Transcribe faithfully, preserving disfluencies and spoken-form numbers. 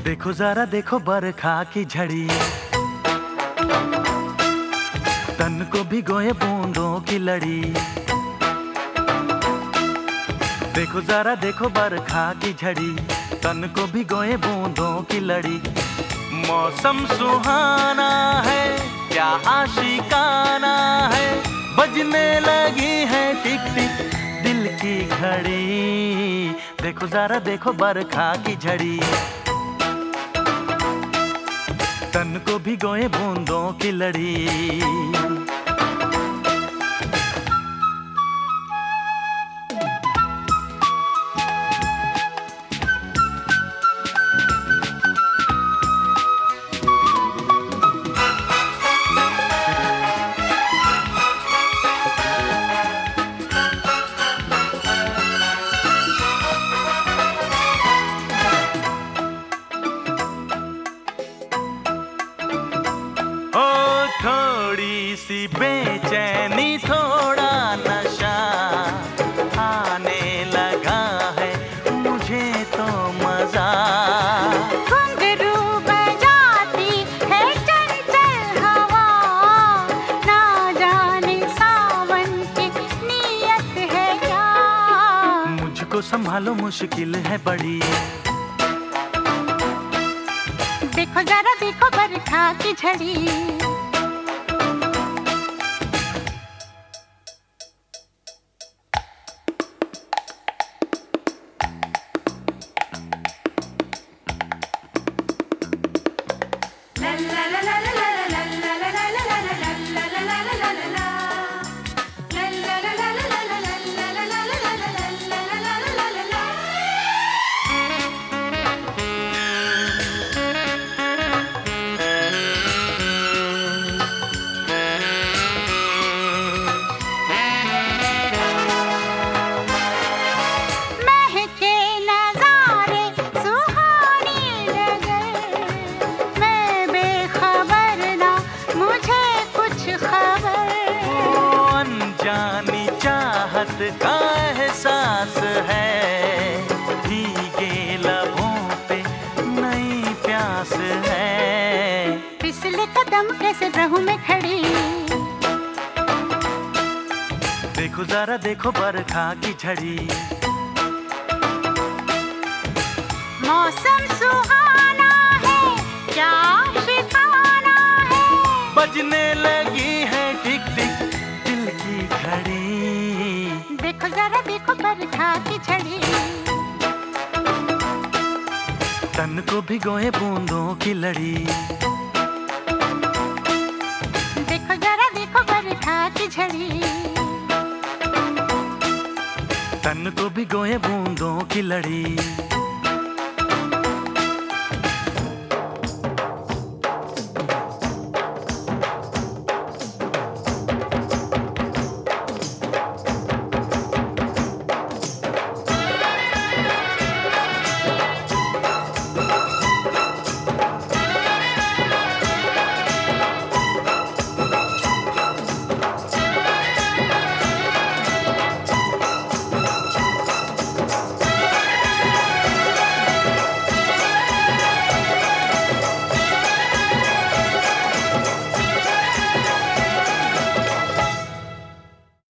देखो जरा देखो बरखा की झड़ी, तन को भिगोए बूंदों की लड़ी। देखो जरा देखो बरखा की झड़ी, तन को भिगोए बूंदों की लड़ी। मौसम सुहाना है, क्या आशिकाना है, बजने लगी है टिक टिक दिल की घड़ी। देखो जरा देखो बरखा की झड़ी, तन को भिगोए बूंदों की लड़ी। थोड़ी सी बेचैनी थोड़ा नशा आने लगा है मुझे तो मजा। घुंघरू बजाती है चंचल हवा, ना जाने सावन की नियत है क्या। मुझको संभालो मुश्किल है बड़ी, देखो जरा देखो बरखा की झड़ी। जानी चाहत का एहसास है, भीगे लबों पे नई प्यास है। फिसले कदम कैसे रहूं मैं खड़ी, देखो जरा देखो बरखा की झड़ी। मौसम सुहाना है, क्या शिकाना है, बजने लगी है टिक टिक दिल की घड़ी। देखो जरा देखो बरखा की झड़ी, तन को भिगोए बूंदों की लड़ी। देखो जरा देखो बरखा की झड़ी, तन को भिगोए बूंदों की लड़ी।